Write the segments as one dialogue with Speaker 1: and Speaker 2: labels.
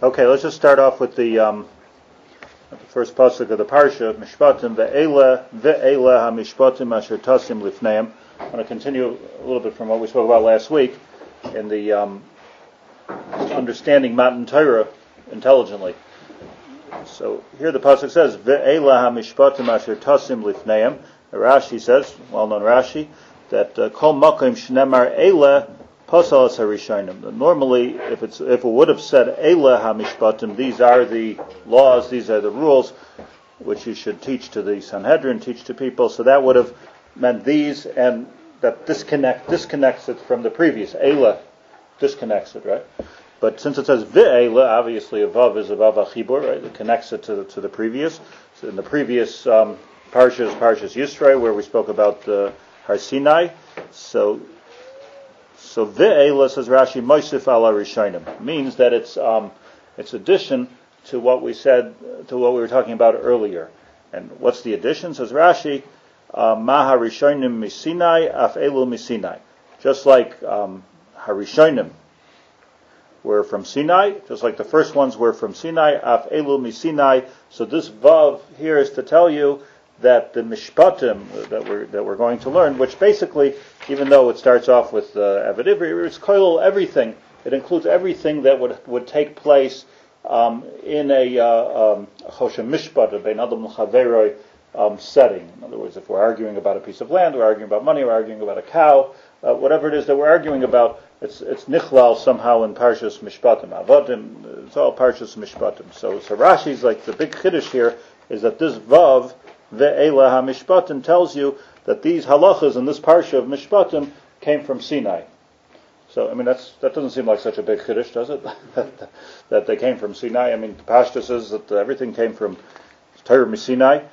Speaker 1: Okay, let's just start off with the first pasuk of the parsha, Mishpatim ve'ela hamishpatim asher tasim lifneim. I'm going to continue a little bit from what we spoke about last week in the understanding Matan Torah intelligently. So here the pasuk says, ve'ela hamishpatim asher tasim lifneim. Rashi says, well-known Rashi, that kol makom shnemar ela pasalas harishonim. Normally, if it would have said ela hamishpatim, these are the laws, these are the rules which you should teach to the Sanhedrin, teach to people. So that would have meant these, and that disconnects it from the previous. Ela disconnects it, right? But since it says ve'ela, obviously above is above achibur, right? It connects it to the previous. So in the previous Parshas Yisro, where we spoke about Har Sinai, so ve'ela, says Rashi, Moisif ala Rishonim, means that it's addition to what we said, to what we were talking about earlier. And what's the addition? Says Rashi, Maha Rishonim misinai af elu misinai. Just like Harishonim were from Sinai, just like the first ones were from Sinai, af elu misinai. So this vav here is to tell you that the mishpatim that we're going to learn, which basically, even though it starts off with Avad Ivri, it's koil everything. It includes everything that would take place in a choshen mishpat, a bein adam l'chaveroi setting. In other words, if we're arguing about a piece of land, we're arguing about money, we're arguing about a cow, whatever it is that we're arguing about, it's nichlal somehow in Parshas Mishpatim. Avodim, it's all Parshas Mishpatim. So Rashi's like the big chiddush here is that this vav ve'ela hamishpatim tells you that these halachas in this parsha of Mishpatim came from Sinai. So, I mean, that doesn't seem like such a big chiddush, does it? That they came from Sinai. I mean, the Pashta says that everything came from Torah Sinai.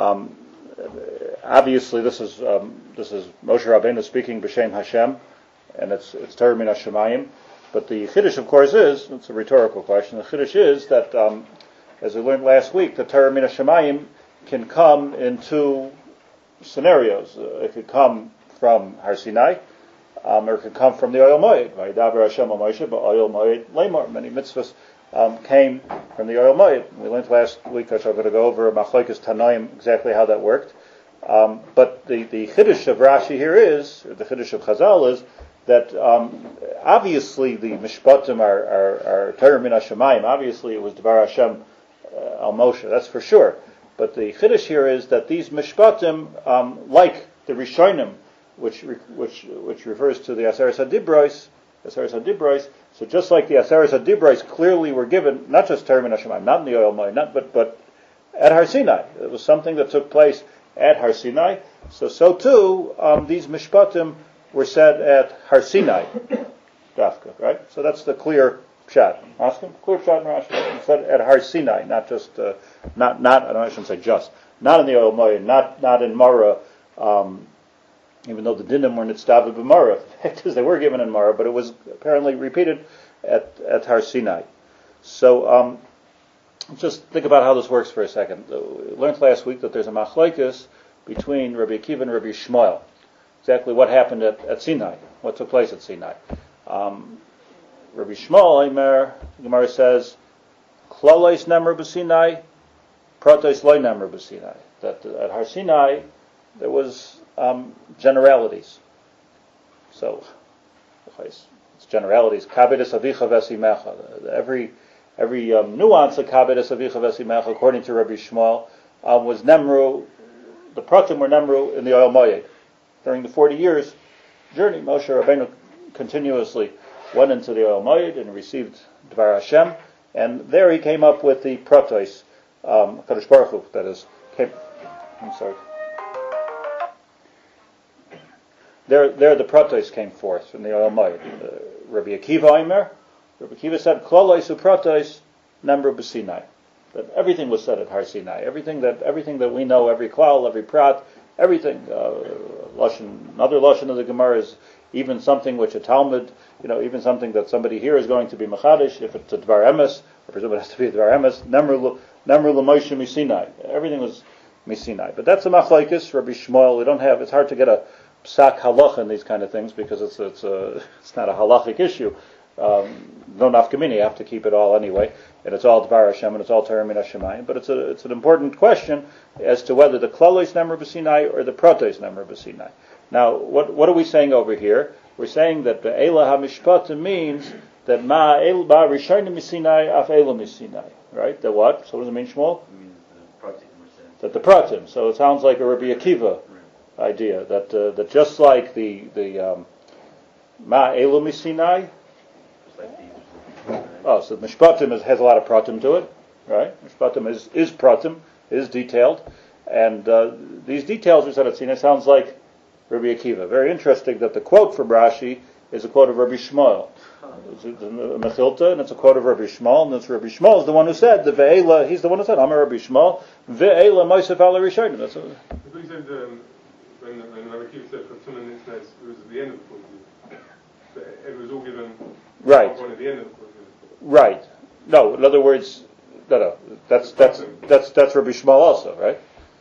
Speaker 1: Obviously, this is Moshe Rabbeinu speaking b'Shem Hashem, and it's Torah min Hashemayim. But the chiddush, of course, it's a rhetorical question. The chiddush is that, as we learned last week, the Torah min Hashemayim can come in two scenarios. It could come from Har Sinai, or it could come from the Oyel Moed. Vayidaber Hashem al Moshe ba'Oyel Moed Lemor. Many mitzvahs came from the Oyel Moed. We learned last week, which I'm going to go over Machlokes Tanoim, exactly how that worked. But the chiddush of Rashi here is, or the chiddush of Chazal is, that obviously the mishpatim are Torah min Hashemayim. Obviously it was Dvar Hashem al Moshe. That's for sure. But the chiddush here is that these mishpatim, like the Rishonim, which refers to the Aseres HaDibros, so just like the Aseres HaDibros clearly were given, not just Torah min Hashemayim, not in the Oyel Moed, but at Har Sinai. It was something that took place at Har Sinai. So too, these mishpatim were said at Har Sinai, Dafka, right? So that's the clear pshat. Asking clear pshat in Rashi. Said at Har Sinai, not just I shouldn't say just, not in the Oyel Moed, not in Mara. Even though the dinim were nitzdav b'Mara, the fact is they were given in Mara, but it was apparently repeated at Har Sinai. So just think about how this works for a second. We learned last week that there's a machlokes between Rabbi Akiva and Rabbi Shmuel. Exactly what happened at Sinai, what took place at Sinai. Rabbi Shmuel, the Gemara says, Klalois nemar b'Sinai, Pratos loy nemar b'Sinai. That at Har Sinai there was generalities. So it's generalities. Kabedus avicha v'esimecha. Every nuance of kabedus avicha v'esimecha, according to Rabbi Shmuel, was nemru. The pratim were nemru in the Oyel Moed. During the 40 years journey, Moshe Rabbeinu continuously went into the Oyel Moed and received Dvar Hashem, and there he came up with the pratos, Kadosh Baruch Hu, that is, I'm sorry. There the pratos came forth from the Oyel Moed. Rabbi Akiva said, Klalois upratos nemru b'Sinai. That everything was said at Har Sinai. Everything that we know, every klal, every prat, everything. Another lashon of the Gemara is even something which a Talmud, even something that somebody here is going to be machadish. If it's a dvar emes, I presume it has to be a dvar emes. Nemru l'Moshe misinai. Everything was misinai. But that's a machlokes. Rabbi Shmuel. It's hard to get a psak halacha in these kind of things because it's not a halachic issue. no nafkamini, you have to keep it all anyway, and it's all Dvar Hashem and it's all Torah Min HaShamayim. But it's an important question as to whether the Klalois Nemer B'Sinai or the Protos Nemer B'Sinai. Now, what are we saying over here? We're saying that Be'ela HaMishpatim means that Ma Rishonim Misinai Af Ela Misinai, right? That what? So what does it mean, Shmuel?
Speaker 2: It means the pratim.
Speaker 1: That the pratim. So it sounds like a Rabbi Akiva idea that just like the Ma Elu Misinai. Oh, so Mishpatim has a lot of pratim to it, right? Mishpatim is pratim, is detailed, and these details are said at Sinai. Sounds like Rabbi Akiva. Very interesting that the quote from Rashi is a quote of Rabbi Shmuel. It's a Mechilta, and it's a quote of Rabbi Shmuel, and it's Rabbi Shmuel is the one who said the Ve'ela. He's the one who said, "Amar Rabbi Shmuel, Ve'ela Mosef Ala Rishonim." That's what.
Speaker 3: He said when Rabbi Akiva said Chatzum and Nitznes, it was at the end of the book. It was all given.
Speaker 1: Right.
Speaker 3: At the end of the book.
Speaker 1: Right. No. In other words, no. That's Rabbi Shmuel also, right?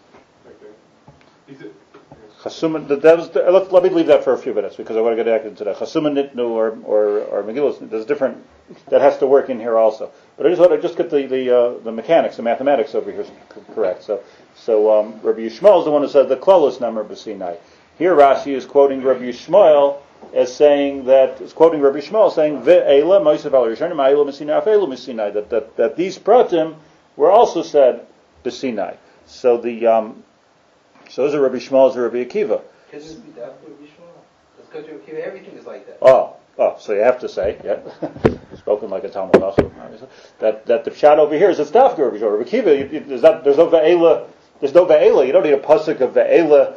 Speaker 3: Okay.
Speaker 1: Let me leave that for a few minutes because I want to get back into that. Chasuma Nitnu or Megillah, there's different that has to work in here also. But I just want to get the mechanics, the mathematics over here correct. So Rabbi Yishmael is the one who said the Klolos Nemer B'Sinai. Here Rashi is quoting Rabbi Yishmael as saying that Ve'ela Mosef Al Rishonim Ma'elu Misinai Afelu Misinai that these pratim were also said B'Sinai. So the so is it Rabbi Shmuel, is it Rabbi Akiva?
Speaker 4: Because it's Rabbi Shmuel. Let's go to Rabbi Akiva. Everything is like that.
Speaker 1: Oh, so you have to say, spoken like a Talmud Chacham, that the pshat over here is it's dafka Rabbi Shmuel. Rabbi Akiva, there's no ve'ela. There's no ve'ela. You don't need a pasuk of ve'ela,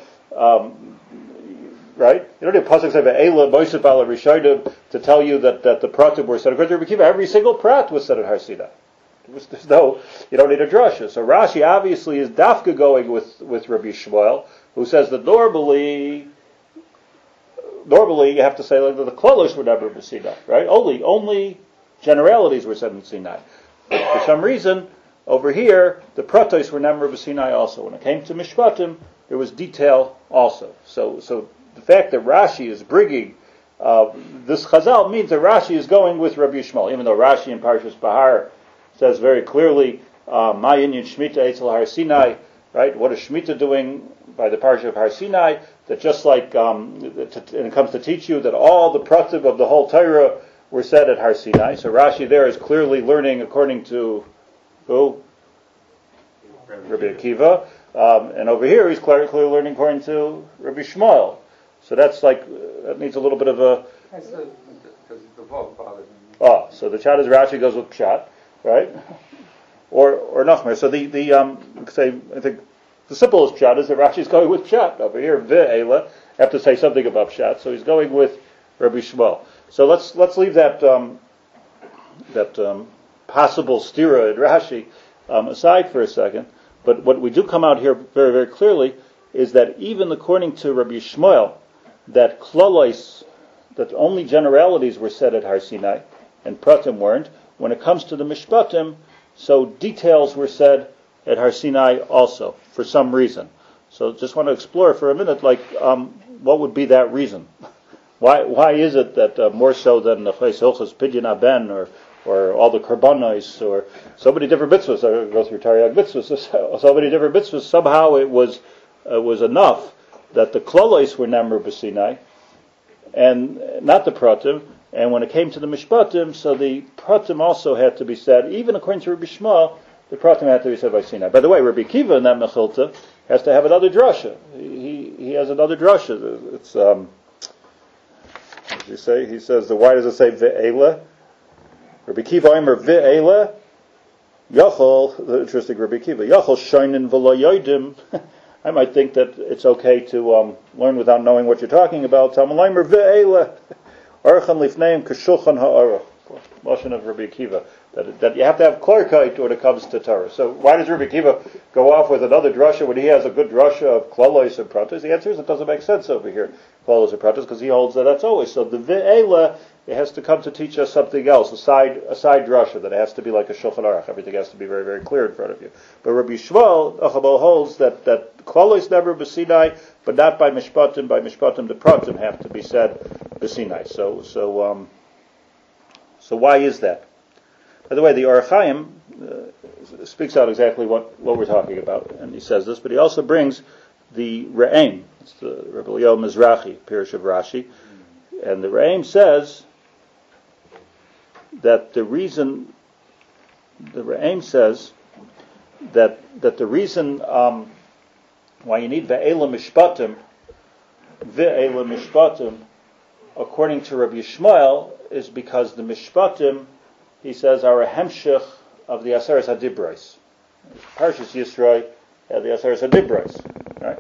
Speaker 1: right? You don't need a pasuk of ve'ela Mosef Ala Rishonim to tell you that the pratim were said. According to Rabbi Akiva, every single prat was said at Har Sinai. There's no, you don't need a drasha. So Rashi obviously is dafka going with Rabbi Shmuel, who says that normally you have to say like the klolos were never in Sinai, right? Only generalities were said in Sinai. For some reason, over here the pratos were never in Sinai also. When it came to Mishpatim, there was detail also. So the fact that Rashi is bringing this Chazal means that Rashi is going with Rabbi Shmuel, even though Rashi in Parshas Bahar says very clearly, Ma Inyan Shemitah Eitzel Har Sinai, right? What is Shemitah doing by the parsha of Har Sinai? That just like, and it comes to teach you that all the pratim of the whole Torah were said at Har Sinai. So Rashi there is clearly learning according to who? Rabbi Akiva. And over here he's clearly learning according to Rabbi Shmuel. So that's like, that needs a little bit of a...
Speaker 4: Because the vote bothers me.
Speaker 1: Oh, so the Pshat is Rashi goes with Pshat. Right, or Nachmer. So I think the simplest pshat is that Rashi is going with pshat over here. Ve'ela have to say something about pshat, so he's going with Rabbi Shmuel. So let's leave that possible stira in Rashi aside for a second. But what we do come out here very very clearly is that even according to Rabbi Shmuel, that klolos, that only generalities were said at Har Sinai and pratim weren't. When it comes to the Mishpatim, so details were said at Har Sinai also, for some reason. So just want to explore for a minute, what would be that reason? Why is it that more so than the Ches Hilchos Pidyon Aben or all the Karbanos or so many different mitzvahs, go through Taryag mitzvahs, so many different mitzvahs, somehow it was enough that the Klolos were Nemer B'Sinai and not the Pratim. And when it came to the Mishpatim, so the Pratim also had to be said, even according to Rabbi Shmuel, the Pratim had to be said by Sinai. By the way, Rabbi Akiva in that Mechilta has to have another drasha. He has another drasha. It's, what does he say? He says, why does it say Ve'ela? Rabbi Akiva Omer Ve'ela, Yachol, interesting Rabbi Akiva, Yachol Shoinin V'lo Yodim. I might think that it's okay to learn without knowing what you're talking about. Talmud Omer Ve'ela. Archam lifneim k'shulchan ha'aruch. Motion of Rabbi Akiva. That you have to have clarkite when it comes to Torah. So why does Rabbi Akiva go off with another drasha when he has a good drasha of klolos and pratos? The answer is it doesn't make sense over here, klolos and pratos, because he holds that that's always. So the ve'ela, it has to come to teach us something else, a side drasha, that it has to be like a shulchan aruch. Everything has to be very, very clear in front of you. But Rabbi Shmuel holds that klolos never b'Sinai, but not by mishpatim. By mishpatim, the pratim have to be said b'Sinai. So So why is that? By the way, the Or HaChaim speaks out exactly what we're talking about, and he says this, but he also brings the Re'aim. It's the Rebbe Eliyahu Mizrahi, Pirush of Rashi, and the Re'aim says that the reason the reason why you need ve'ela mishpatim, according to Rabbi Yishmael, is because the mishpatim, he says, are a hemshech of the Aseres HaDibros. Parshas Yisro had the Aseres HaDibros, right?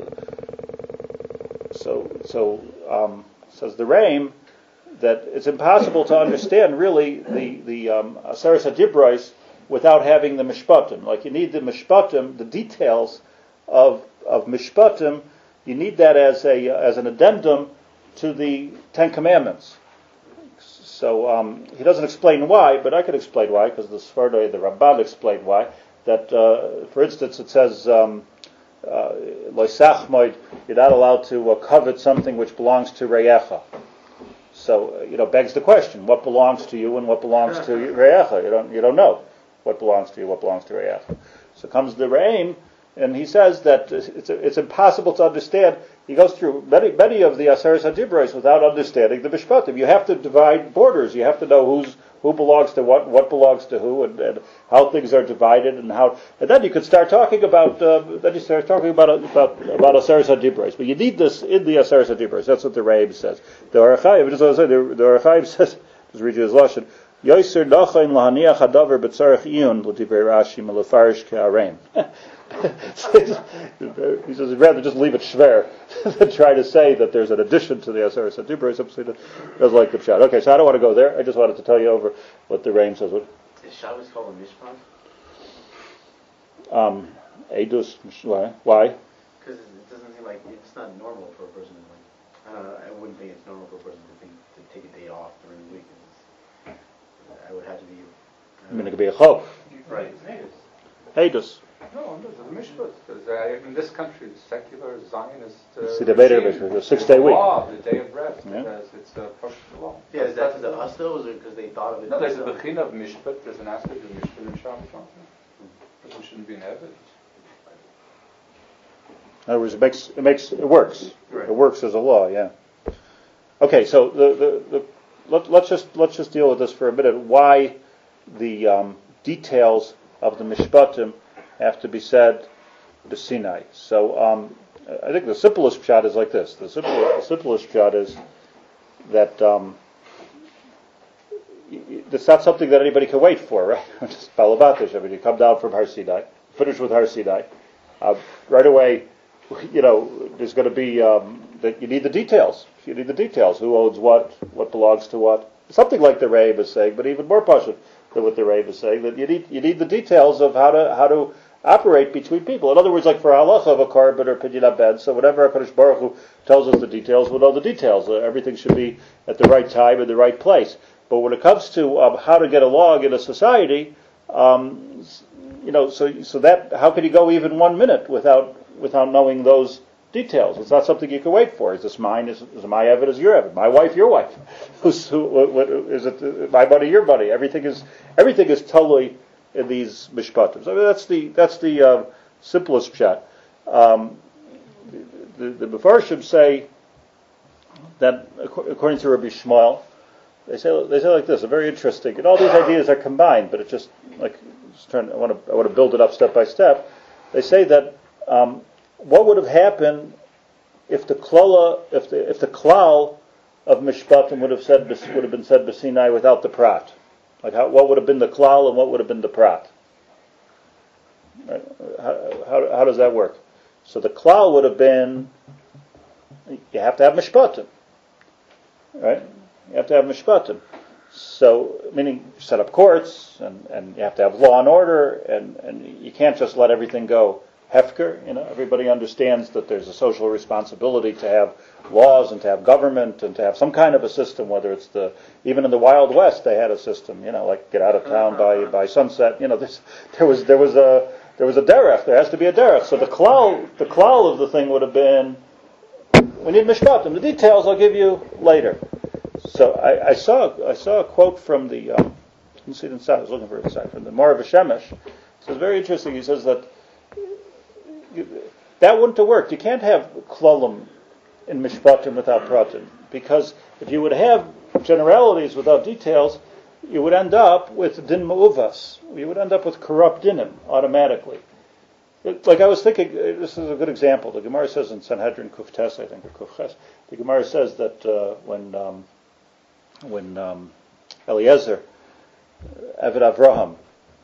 Speaker 1: So says the Re'aim that it's impossible to understand really the Aseres HaDibros without having the mishpatim. Like you need the mishpatim, the details of mishpatim. You need that as an addendum to the Ten Commandments. So he doesn't explain why, but I could explain why, because the Sfardoi, the Ramban explained why. That, for instance, it says, Loisachmoid, you're not allowed to covet something which belongs to Reyecha. So, begs the question, what belongs to you and what belongs to Reyecha? You don't know what belongs to you, what belongs to Reyecha. So comes the Re'aim, and he says that it's impossible to understand. He goes through many of the Aseres HaDibros without understanding the Mishpatim. You have to divide borders. You have to know who belongs to what belongs to who, and how things are divided, and then you could start talking about Aseres HaDibros. But you need this in the Aseres HaDibros. That's what the Re'aim says. The Or HaChaim, the Or HaChaim says, just read you his lashon. Yoser Nachain lahaniach hadavar b'tzarech iyun l'divrei Rashi melefarish ke'arein. He says he'd rather just leave it shver than try to say that there's an addition to the Aseres HaDibros. Simply doesn't like the pshat. Okay, so I don't want to go there. I just wanted to tell you over what the Re'aim says.
Speaker 2: Is Shabbos called a mishpat?
Speaker 1: Eidus. Why?
Speaker 2: Because it doesn't seem like it's not normal for a person. I wouldn't think it's normal for a person to take a day off during the week. I would have to be.
Speaker 1: I mean, it could be a chok.
Speaker 2: Right.
Speaker 1: Eidus.
Speaker 5: No, there's a mishpat. Because in this country, the secular Zionist.
Speaker 1: See the Beder Mishpat, the 6-day week.
Speaker 5: Law, the day of rest.
Speaker 1: Yeah.
Speaker 5: Because it's a part of the law.
Speaker 2: Yeah, is that to us though? Is it because they thought of it?
Speaker 5: No, there's a bechina of mishpat. There's an aspect of mishpat in Shabbos. But we shouldn't be in evidence.
Speaker 1: In other words, it works.
Speaker 2: Right.
Speaker 1: It works as a law. Yeah. Okay, so let's just deal with this for a minute. Why the details of the mishpatim have to be said to Sinai. So I think the simplest pshat is like this. The simplest pshat is that it's not something that anybody can wait for, right? Just balabatish. I mean, you come down from Har Sinai, finish with Har Sinai, right away. There's going to be that you need the details. You need the details. Who owns what belongs to what. Something like the Re'aim is saying, but even more pashut than what the Re'aim is saying. That you need the details of how to operate between people. In other words, like for halacha of a korban or pidyon ben. So whenever HaKadosh Baruch Hu tells us the details, we'll know the details. Everything should be at the right time in the right place. But when it comes to how to get along in a society, so that how can you go even 1 minute without knowing those details? It's not something you can wait for. Is this mine? Is my Evid as your Evid? My wife, your wife? Is it my money, your money? Everything is totally in these mishpatim. I mean, that's the simplest pshat. The Mefarshim say that according to Rabbi Shmuel, they say like this. Very interesting, and all these ideas are combined, but it just I want to build it up step by step. They say that what would have happened if the klal of mishpatim would have been said b'Sinai without the prat? Like what would have been the klal and what would have been the prat? Right? How does that work? So the klal would have been you have to have mishpatim, right? You have to have mishpatim. So, meaning set up courts, and you have to have law and order, and you can't just let everything go hefker. Everybody understands that there's a social responsibility to have laws and to have government and to have some kind of a system. Whether it's even in the Wild West, they had a system. Like get out of town by sunset. There was a derech. There has to be a derech. So the klal of the thing would have been we need mishpatim. The details I'll give you later. So I saw a quote from the didn't see it inside. I was looking for it inside from the Morav Shemesh. So it's very interesting. He says that that wouldn't have worked. You can't have klolim in mishpatim without pratim, because if you would have generalities without details, you would end up with din ma'uvas. You would end up with corrupt dinim automatically. Like I was thinking, this is a good example. The Gemara says in Sanhedrin Kuftes, I think, or Kufches, the Gemara says that when Eliezer, Eved Avraham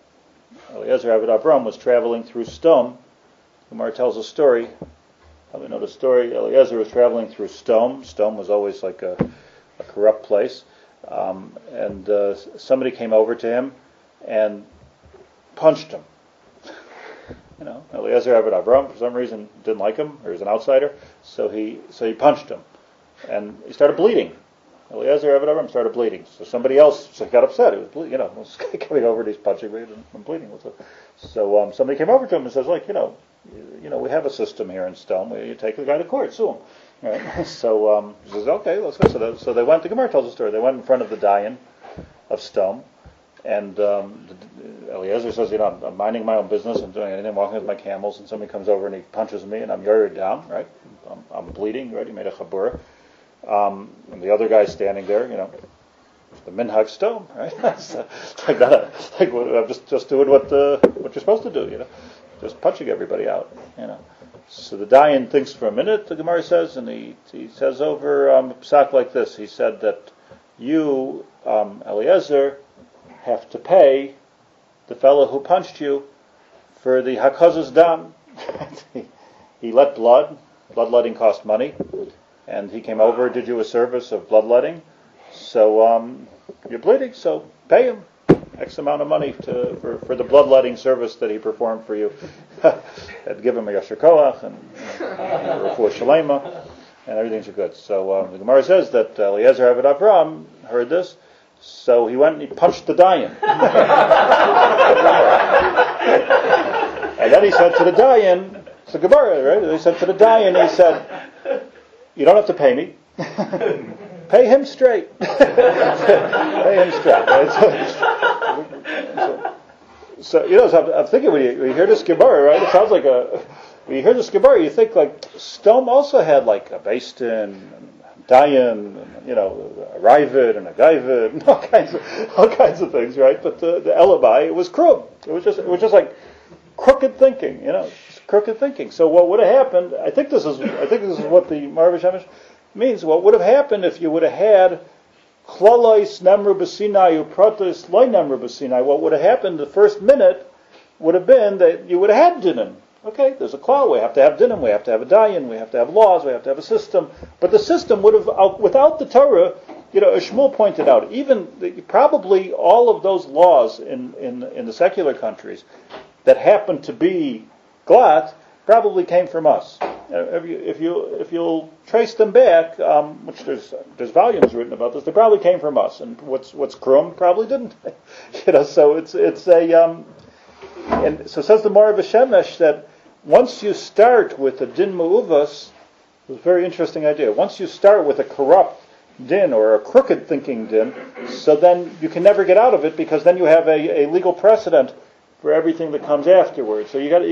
Speaker 1: was traveling through Stom, the Gemara tells a story. Probably know the story. Eliezer was traveling through Stom. Stom was always like a corrupt place. And somebody came over to him and punched him. Eliezer Eved Avraham, for some reason, didn't like him, or he was an outsider, so he punched him. And he started bleeding. Eliezer Eved Avraham started bleeding. So somebody else got upset. He was bleeding, was coming over and he's punching me and I'm bleeding. So somebody came over to him and says, we have a system here in Stone where you take the guy to court, sue him. Right? So he says, okay, let's go. So they went, the Gemara tells the story, they went in front of the Dayan of Stone, and Eliezer says, I'm minding my own business, I'm doing anything, walking with my camels, and somebody comes over and he punches me, and I'm yared down, right? I'm bleeding, right? He made a chabur. And the other guy's standing there, the minhag Stone, right? So, I'm just doing what you're supposed to do, just punching everybody out, So the Dayan thinks for a minute, the Gemara says, and he says over a psak like this. He said that you, Eliezer, have to pay the fellow who punched you for the hakazas dam. He let bloodletting cost money, and he came over, did you a service of bloodletting. So you're bleeding, so pay him X amount of money for the bloodletting service that he performed for you. And give him a yasher koach and a refuah shalema, and everything's good. So the Gemara says that Eliezer Eved Avraham heard this, so he went and he punched the Dayan. And then he said to the Dayan, it's the Gemara, right? He said to the Dayan, he said, you don't have to pay me. Pay him straight. Pay him straight. Right? So I'm thinking when you hear this Gemara, right? It sounds like when you hear this Gemara, you think like Stom also had like a Beis Din, Dayan, a Ravid and a Gaivid, and all kinds of things, right? But the Elibai, it was krum. It was just like crooked thinking, just crooked thinking. So what would have happened? I think this is what the Morav Shemesh means. What would have happened if you would have had Klalois Nemru B'Sinai Upratis Loi Nemru B'Sinai? What would have happened the first minute would have been that you would have had dinim. Okay, there's a klal, we have to have dinim, we have to have a dayan, we have to have laws, we have to have a system. But the system would have, without the Torah, as Shmuel pointed out, probably all of those laws in the secular countries that happen to be glatt probably came from us. If you'll trace them back, which there's volumes written about this, they probably came from us. And what's krum probably didn't. So it's a and so says the Morav Shemesh that once you start with a din ma'uvas, it's a very interesting idea. Once you start with a corrupt din or a crooked thinking din, so then you can never get out of it, because then you have a legal precedent for everything that comes afterwards. So you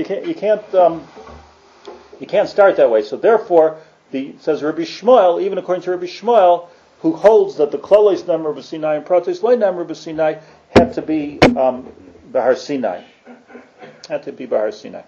Speaker 1: can't start that way. So therefore, says Rabbi Shmuel, even according to Rabbi Shmuel, who holds that the Klolos Nemru B'Sinai and Pratis Lo Nemru B'Sinai had to be Bahar Sinai. Had to be Bahar Sinai.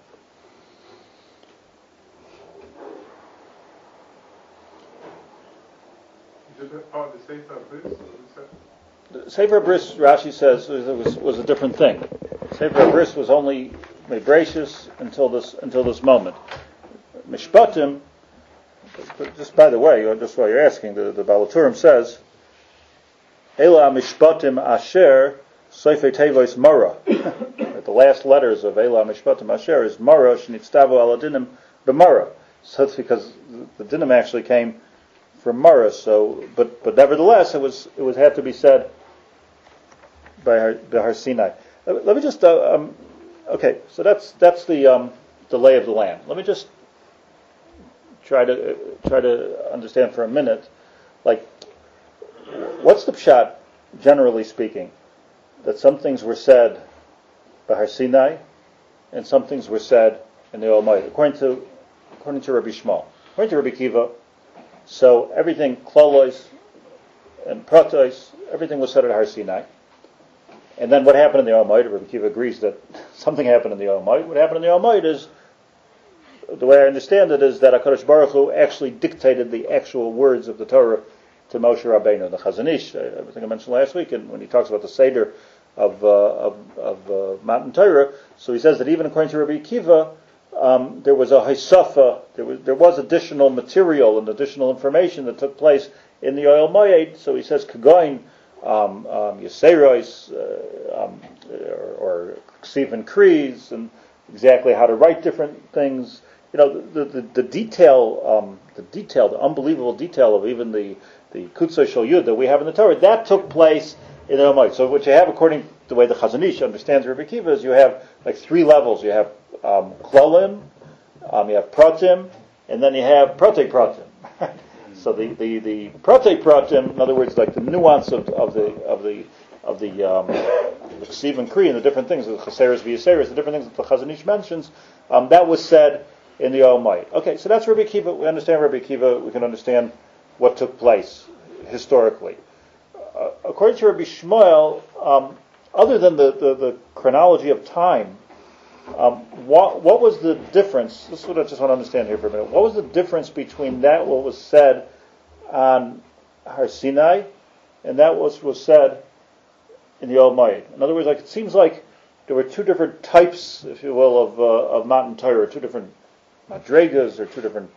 Speaker 3: Is it part of the Sefer Bris?
Speaker 1: The Sefer Bris, Rashi says, was a different thing. Sefer Bris was only Mebrachus until this moment. Mishpatim, just by the way, just while you're asking, the Balaturim says, Ela Mishpatim Asher Sefer Tevois Mara. The last letters of Ela Mishpatim Asher is Mara Shnitztavo Aladinim B'Mara. So that's because the dinim actually came from Mara. So, but nevertheless, it had to be said by Har Sinai. Let me just okay. So that's the lay of the land. Let me just try to understand for a minute. Like what's the pshat, generally speaking, that some things were said by Har Sinai and some things were said in the Almighty, according to Rabbi Shmuel. According to Rabbi Kiva, so everything, klolos and pratos, everything was said at Har Sinai. And then what happened in the Almighty, Rabbi Kiva agrees that something happened in the Almighty. What happened in the Almighty is, the way I understand it, is that HaKadosh Baruch Hu actually dictated the actual words of the Torah to Moshe Rabbeinu. The Chazon Ish, I think I mentioned last week, and when he talks about the Seder of Matan Torah, so he says that even according to Rabbi Kiva, there was a Haisafa, there was additional material and additional information that took place in the Oil Moed. So he says Kagoin, Yeserois, or Ksiv Krees, and exactly how to write different things. The detail, the unbelievable detail of even the Kutzah Shel Yud that we have in the Torah, that took place in the Almighty. So what you have, according to the way the Chazon Ish understands Rabbi Kiva, is you have like three levels. You have Klolim, you have Pratim, and then you have Protei Pratim. So the Protei Pratim, in other words, like the nuance of the Ksiv and Kri and the different things, the Chaseres v'Yaseres, the different things that the Chazon Ish mentions, that was said in the Almighty. Okay, so that's Rabbi Kiva. We understand Rabbi Kiva. We can understand what took place historically. According to Rabbi Shmuel, other than the chronology of time, what was the difference? This is what I just want to understand here for a minute. What was the difference between that what was said on Har Sinai and that what was said in the Almighty? In other words, it seems like there were two different types, if you will, of Matan Torah, two different madregas, or two different.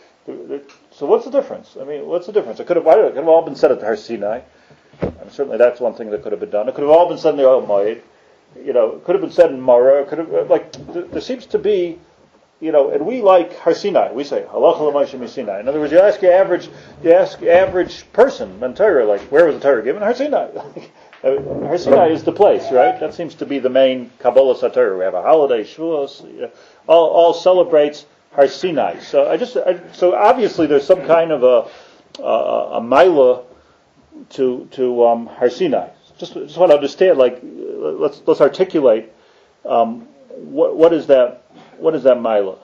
Speaker 1: So what's the difference? I mean, what's the difference? It could have all been said at Har Sinai. And certainly that's one thing that could have been done. It could have all been said in the Almighty. It could have been said in Mara. It could have, there seems to be, and we like Har Sinai. We say Halacha l'Moshe Sinai. In other words, you ask average person, Mentara, where was the Torah given? Har Sinai. Har Sinai is the place, right? That seems to be the main Kabbalah Satorah. We have a holiday, Shavuos, all celebrates Har Sinai. So obviously there's some kind of a Maila to Har Sinai. Just want to understand. Let's articulate what is that Maila.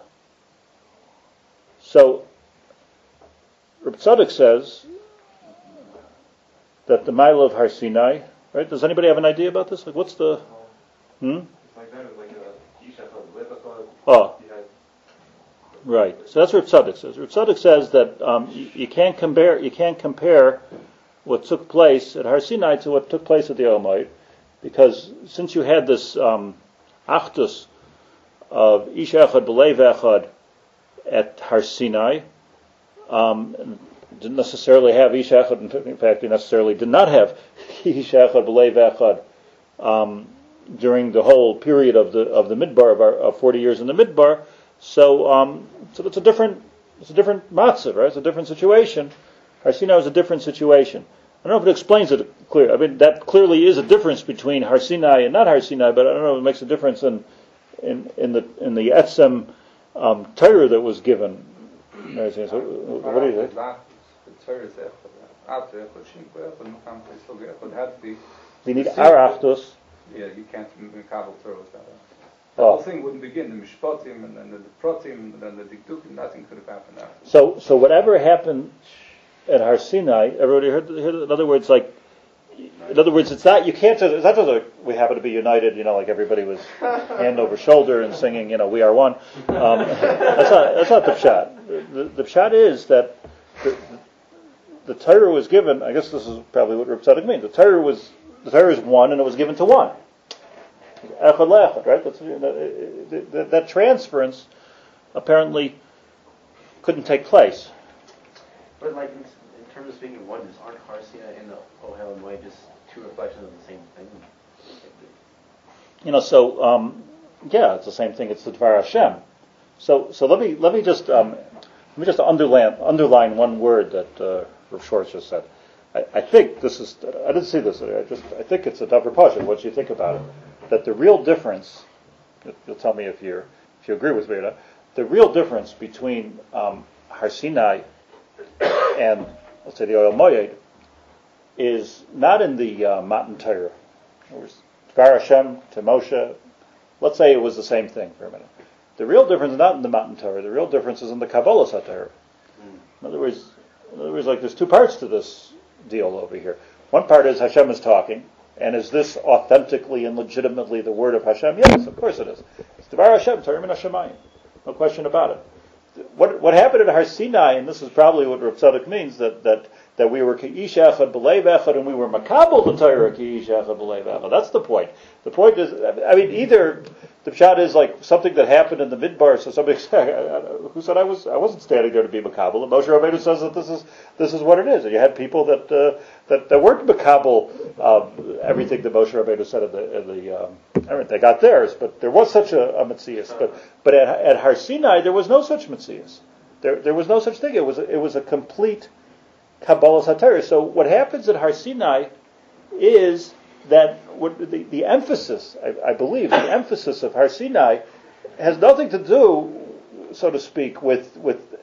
Speaker 1: So Reb Tzadok says that the Maila of Har Sinai. Right? Does anybody have an idea about this? What's the?
Speaker 6: It's like that. It's like a Yishachar.
Speaker 1: Oh. Right. So that's what Reb Tzadok says. Reb Tzadok says that you can't compare what took place at Har Sinai to what took place at the Almighty, because since you had this achdus of Ish Echad B'Leiv Echad at Har Sinai, didn't necessarily have Ish Echad. In fact, you necessarily did not have Ish Echad B'Leiv Echad during the whole period of the Midbar of 40 years in the Midbar. So it's a different matzah, right? It's a different situation. Har Sinai was a different situation. I don't know if it explains it clear. I mean, that clearly is a difference between Har Sinai and not Har Sinai, but I don't know if it makes a difference in the Etzem Torah that was given. So, what do you think? You need Arachtos.
Speaker 5: Yeah, you can't Kabbalah Torah without that. The whole thing wouldn't begin. The Mishpatim and then the Pratim and then the Dikdukim, nothing could have happened after.
Speaker 1: So whatever happened at Har Sinai, everybody heard. In other words, it's not. You can't. It's not just we happen to be united. Like everybody was hand over shoulder and singing. We are one. That's not the pshat. The pshat is that the Torah was given. I guess this is probably what Reb Tzadok means. The Torah is one, and it was given to one. Echad le'echad, right? That transference apparently couldn't take place.
Speaker 2: But in terms of speaking of oneness, aren't Har Sinai and the Ohel Moed just two reflections of the same thing?
Speaker 1: It's the same thing. It's the Dvar Hashem. So let me just underline one word that Rav Schwartz just said. I think this is. I didn't see this. I think it's a Davar Pasha. What do you think about it? That the real difference. You'll tell me if you agree with me or not. The real difference between Har Sinai and, let's say, the Oil Moed is not in the Matan Torah. It was Dvar Hashem to Moshe. Let's say it was the same thing for a minute. The real difference is not in the Matan Torah. The real difference is in the Kabbalah HaTorah. In other words, like there's two parts to this deal over here. One part is Hashem is talking, and is this authentically and legitimately the word of Hashem? Yes, of course it is. It's Dvar Hashem, Torah min Hashemayim. No question about it. What happened at Har Sinai, and this is probably what Rav Tzadok means, that we were Ki'ish Echad B'Leiv Echad, and we were Makabel the Torah Ki'ish Echad B'Leiv Echad. That's the point. The point is, I mean, either the pshat is like something that happened in the Midbar, so somebody said, who said I wasn't standing there to be Makabel? And Moshe Rabbeinu says that this is what it is. And you had people that weren't Makabel everything that Moshe Rabbeinu said I mean, they got theirs, but there was such a Metzias. But at Har Sinai there was no such Metzias. There was no such thing. It was a complete Kabbalah HaTorah. So what happens at Har Sinai is that the emphasis, I believe, the emphasis of Har Sinai has nothing to do, so to speak, with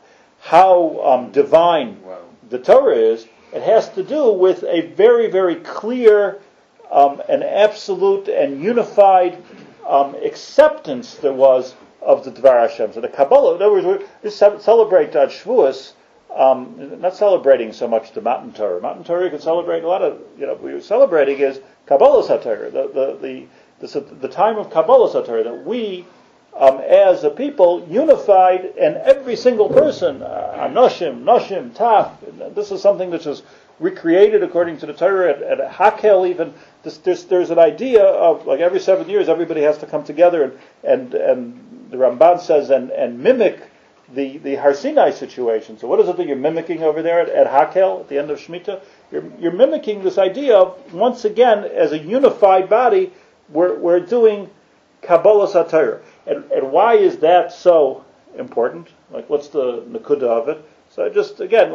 Speaker 1: how divine the Torah is. It has to do with a very, very clear and absolute and unified acceptance there was of the Dvar Hashem. So the Kabbalah, in other words, we celebrate on Shavuos, not celebrating so much the Matan Torah. Matan Torah you can celebrate a lot of, what we're celebrating is Kabbalah HaTorah, the time of Kabbalah HaTorah, that we, as a people, unified, and every single person, Anoshim, Noshim, Taf, this is something that was recreated according to the Torah at Hakel even. There's an idea of, like, every 7 years everybody has to come together and the Ramban says, and mimic the Har Sinai situation. So what is it that you're mimicking over there at Hakel at the end of Shemitah? You're mimicking this idea of, once again, as a unified body, we're doing Kabbalah HaTorah. And why is that so important? Like, what's the nekuda of it? So I just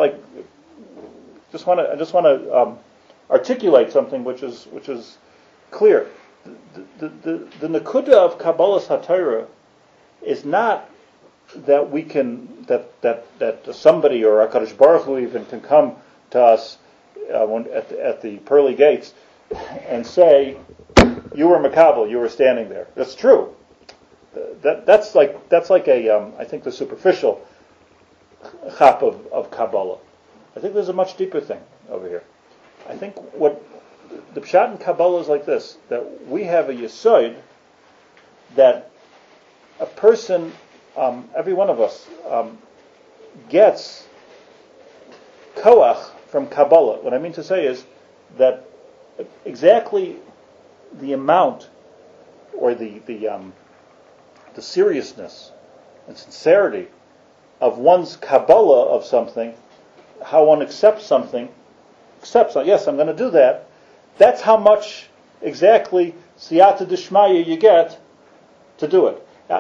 Speaker 1: want to articulate something which is clear. The nekuda of Kabbalah HaTorah is not that we can that somebody or HaKadosh Baruch Hu even can come to us at the pearly gates and say, you were Makabel, you were standing there. That's true. That's like a I think the superficial chap of Kabbalah. I think there's a much deeper thing over here. I think what the pshat in Kabbalah is like this: that we have a yesod that a person, every one of us, gets koach from Kabbalah. What I mean to say is that exactly the amount or the seriousness and sincerity of one's Kabbalah of something, how one accepts something, yes, I'm going to do that. That's how much exactly siyata d'shmaya you get to do it. Now,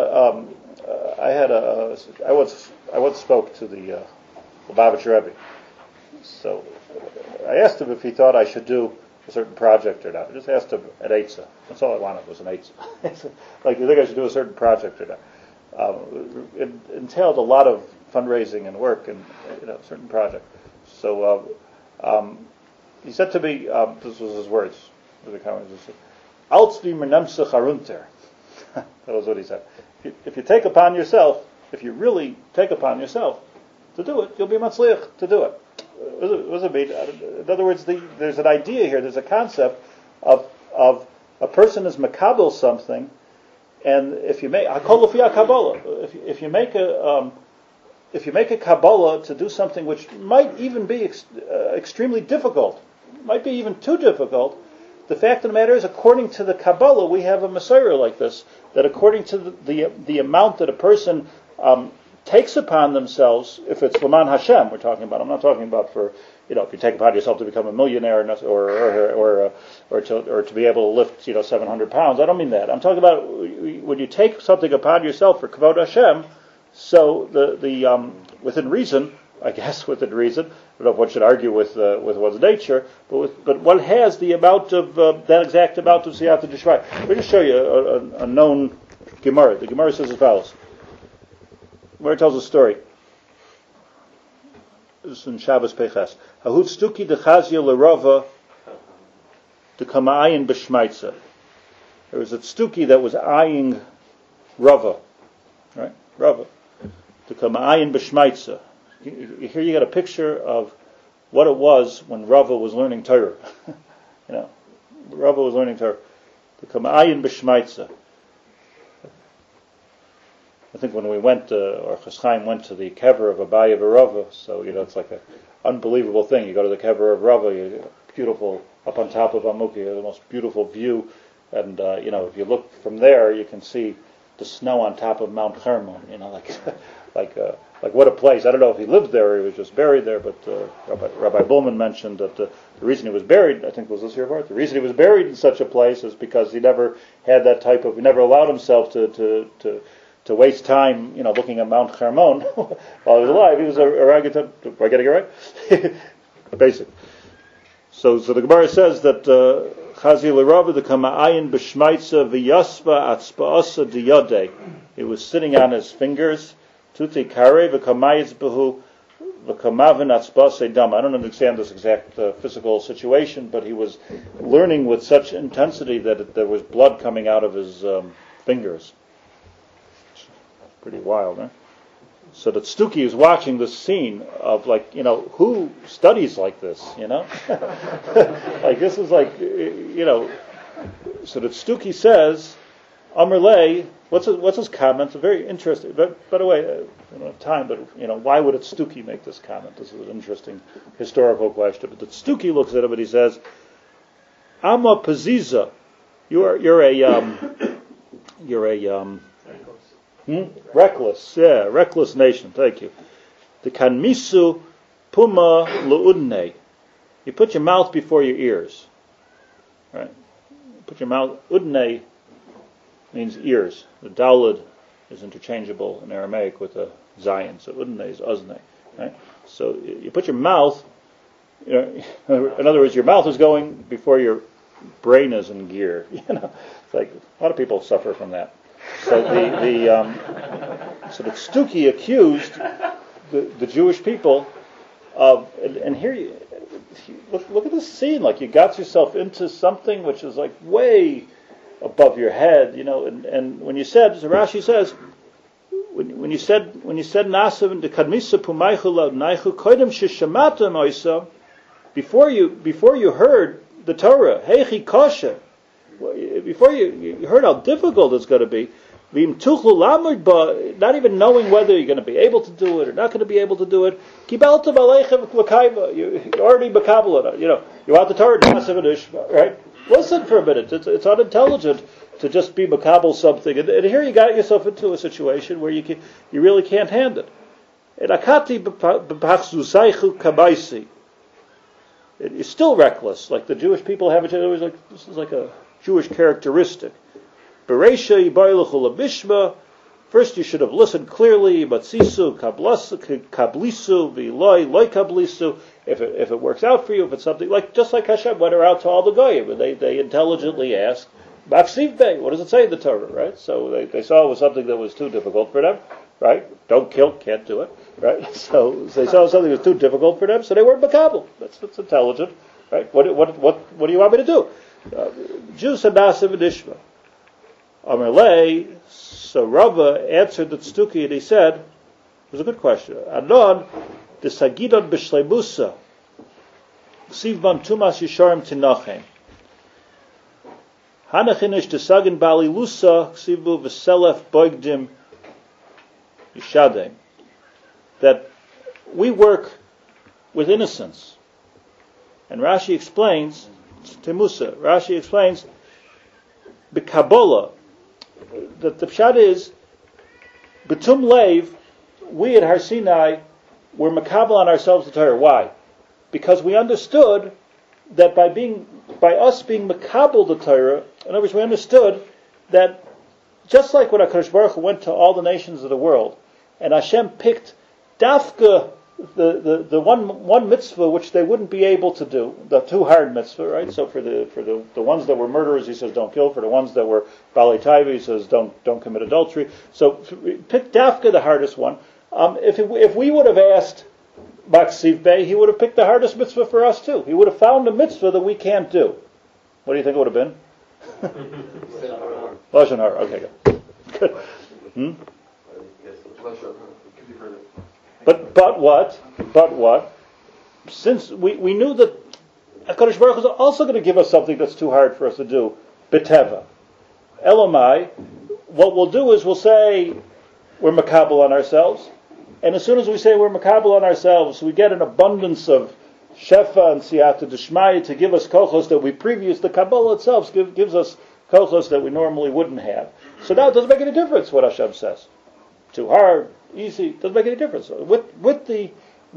Speaker 1: I once spoke to the Lubavitcher Rebbe. So I asked him if he thought I should do a certain project or not. I just asked him at Eitzah. That's all I wanted was an Eitzah. Like, you think I should do a certain project or not? It entailed a lot of fundraising and work and a certain project. So he said to me, this was his words, Altzvi mernemsach arunter. That was what he said. If you take upon yourself, if you really take upon yourself to do it, you'll be matzliach to do it. What does it mean? In other words, there's an idea here, there's a concept of a person is makabel something, and if you make Kabbalah, if you make a Kabbalah to do something which might even be extremely difficult, might be even too difficult, the fact of the matter is, according to the Kabbalah, we have a Messiah like this, that according to the amount that a person takes upon themselves, if it's Laman Hashem we're talking about, I'm not talking about for, if you take upon yourself to become a millionaire or to be able to lift 700 pounds. I don't mean that. I'm talking about when you take something upon yourself for Kavod Hashem. So the within reason, I guess within reason, I don't know if one should argue with one's nature, but one has the amount of that exact amount of siyata d'shmaya. Let me just show you a known Gemara. The Gemara says as follows. Gemara tells a story. This is in Shabbos Peches. Hahut stuki dechazia lerava dekamayin b'shmaitza. There was a stuki that was eyeing Rava, right? Rava dekamayin b'shmaitza. Here you got a picture of what it was when Rava was learning Torah. Rava was learning Torah. Dekamayin b'shmaitza. I think when we went, or Chas Chaim went to the kever of Abaye Rava, so it's like an unbelievable thing. You go to the kever of Rava, beautiful up on top of Amuki, the most beautiful view, and if you look from there, you can see the snow on top of Mount Hermon. Like what a place. I don't know if he lived there or he was just buried there, but Rabbi Bullman mentioned that the reason he was buried, I think was this year, Bart? The reason he was buried in such a place is because he never had that type of, he never allowed himself to waste time, looking at Mount Hermon while he was alive. He was a orangutan. Am I getting it right? Basic. So the Gemara says that Chazi l'Rava the kama'ayin b'shmaitza v'yaspa atzpa'asa diyodei. He was sitting on his fingers. Tuti kare v'kamayitz behu v'kamavin atzpa'asa dam. I don't understand this exact physical situation, but he was learning with such intensity that there was blood coming out of his fingers. Pretty wild, huh? So that Stuki is watching this scene of who studies like this, like this is so that Stuki says, Amr Lei, what's his comment? It's very interesting. But by the way, I don't have time, but why would Stuki make this comment? This is an interesting historical question. But the Stuki looks at him and he says, Amma Paziza, you're a reckless nation. Thank you. The kanmisu puma luudne. You put your mouth before your ears. Right? Put your mouth. Udne means ears. The dalid is interchangeable in Aramaic with a zayin. So udne is uzne. Right? So you put your mouth. In other words, your mouth is going before your brain is in gear. It's like a lot of people suffer from that. So so the Stuki accused the Jewish people of, and here you look at this scene, like you got yourself into something which is like way above your head, and when you said, so Rashi says, when you said Nasav and the Kadmisa Pumaychu Laudnaichu Koidem Shishamatam Oisa, before you heard the Torah, Heichi Kosher, before you heard how difficult it's going to be, not even knowing whether you're going to be able to do it or not going to be able to do it, you're already makabel. You want the Torah, right? Listen for a minute. It's unintelligent to just be makabel something, and here you got yourself into a situation where you really can't handle it. It's still reckless, like the Jewish people have it. Always like this is like a Jewish characteristic. First, you should have listened clearly. But sisu kablisu v'loy loy kablisu. If it works out for you, if it's something just like Hashem went around to all the goyim, and they intelligently asked, "Maksiv Bey, what does it say in the Torah?" Right? So they saw it was something that was too difficult for them. Right? Don't kill, can't do it. Right? So they saw something that was too difficult for them, so they weren't makabel. That's intelligent. Right? What do you want me to do? Jews said Nasiv and Ishma. Amalei, so Rava answered the Stuki and he said, it was a good question. Anon, the Sagidon B'Shleimusa, Sivban Tumas Yisharim Tinachem. Hanachinish the Sagin Bali Lusa, Sivu V'Selef Boigdim Yishadem. That we work with innocence. And Rashi explains, Timusa, Rashi explains, B'Kabbalah, that the pshat is, B'tum Leiv, we at Har Sinai were makabel on ourselves the Torah. Why? Because we understood that by us being makabel the Torah, in other words, we understood that just like when HaKadosh Baruch Hu went to all the nations of the world, and Hashem picked Dafka, the one mitzvah which they wouldn't be able to do, the too hard mitzvah, right? So for the ones that were murderers, he says don't kill. For the ones that were Bali Taiva, he says don't commit adultery. So pick Dafka, the hardest one. If we would have asked Maksiv Bey, he would have picked the hardest mitzvah for us too. He would have found a mitzvah that we can't do. What do you think it would have been? Lashon Hara. Okay, good. But what? Since we knew that HaKadosh Baruch Hu is also going to give us something that's too hard for us to do, B'teva. Elamai, what we'll do is we'll say we're makabel on ourselves, and as soon as we say we're makabel on ourselves, we get an abundance of shefa and siyata d'shmaya to give us kochos that the Kabbalah itself gives us kochos that we normally wouldn't have. So now it doesn't make any difference what Hashem says. Too hard, easy, doesn't make any difference. With the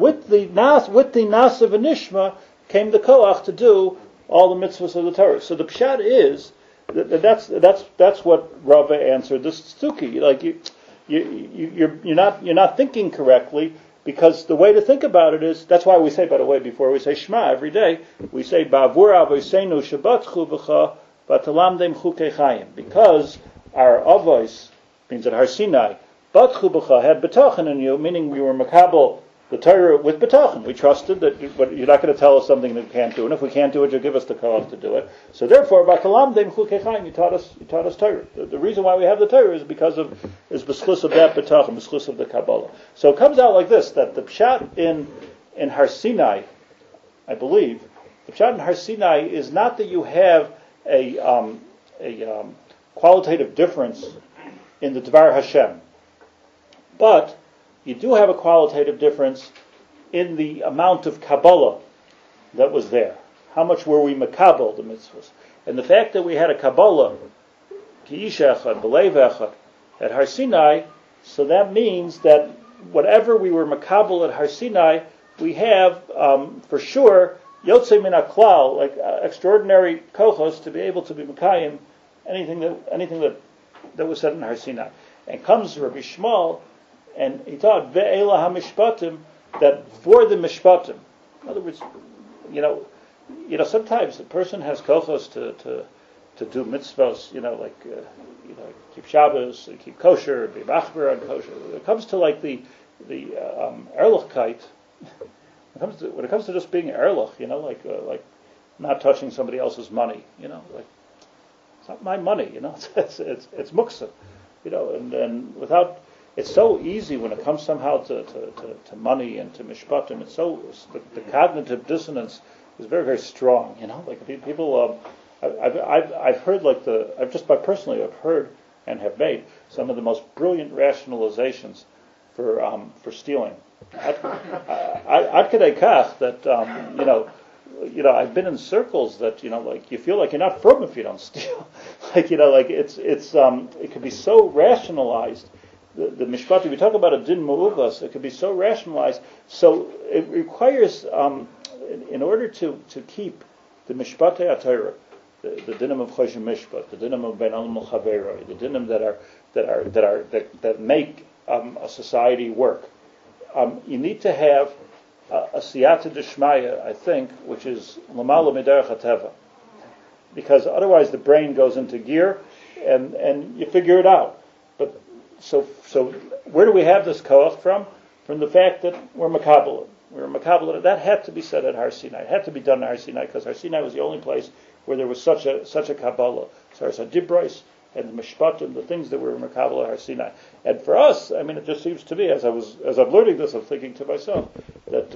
Speaker 1: Nasa v'nishma came the koach to do all the mitzvahs of the Torah. So the pshat is that's what Rava answered this Suki. Like you're not thinking correctly, because the way to think about it is, that's why we say, by the way, before we say Shema every day, we say Ba'avur avoseinu shabatchu b'cha v'talamdem chukei chayim, because our avos, means that Har Sinai, batchu b'cha, had betachin in you, meaning we were makabel the Torah with betachin. We trusted that you're not going to tell us something that we can't do, and if we can't do it, you'll give us the koach to do it. So therefore, v'talamdem chukei chayim, you taught us Torah. The reason why we have the Torah is because of b'schus of that betachin, b'schus of the Kabbalah. So it comes out like this, that the pshat in Har Sinai, I believe, the pshat in Har Sinai is not that you have a qualitative difference in the Dvar Hashem, but you do have a qualitative difference in the amount of Kabbalah that was there. How much were we makabel the mitzvahs? And the fact that we had a Kabbalah, ki ish echad, b'leiv echad, at Har Sinai, so that means that whatever we were makabel at Har Sinai, we have for sure yotzei min haklal, like extraordinary kochos to be able to be makayim anything that was said in Har Sinai. And comes Rabbi Shmuel, and he taught ve'ela hamishpatim, that for the mishpatim, in other words, sometimes a person has kochos to do mitzvahs, keep Shabbos, keep kosher, be machber on kosher. When it comes to like the erlichkeit, when it comes to just being erlich, like not touching somebody else's money, it's not my money, it's muksa, and without. It's so easy when it comes somehow to money and to mishpatim. It's so the cognitive dissonance is very, very strong. Like people. I've heard I've heard and have made some of the most brilliant rationalizations for stealing. Ad kedei kach that I've been in circles that you feel like you're not from if you don't steal. It can be so rationalized. The mishpat, we talk about a din mu'uvas, it could be so rationalized. So it requires, in order to keep the mishpat ha'Torah, the dinim of choshen mishpat, the dinim of ben alim al-chaveroi, the dinim that make a society work, you need to have a siyata d'shmaya, I think, which is l'mala miderech hateva, because otherwise the brain goes into gear and you figure it out. But so where do we have this koach from? From the fact that we're makabel. We're makabel. That had to be said at Har Sinai. It had to be done at Har Sinai, because Har Sinai was the only place where there was such a Kabbalah. So it's a dibros and the mishpatim, the things that were makabel at Har Sinai. And for us, it just seems to me, as I'm learning this, I'm thinking to myself that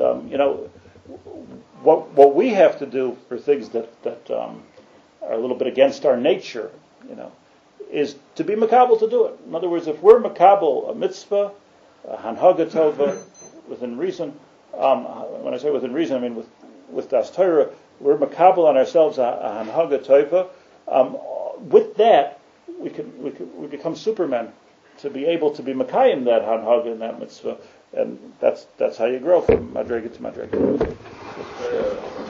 Speaker 1: what we have to do for things that are a little bit against our nature, is to be makabel to do it. In other words, if we're makabel a mitzvah, a hanhaga tova, within reason. When I say within reason, I mean with das Torah, we're makabel on ourselves a hanhaga tova. With that, we become supermen to be able to be makayim that hanhaga and that mitzvah, and that's how you grow from madrega to madrega.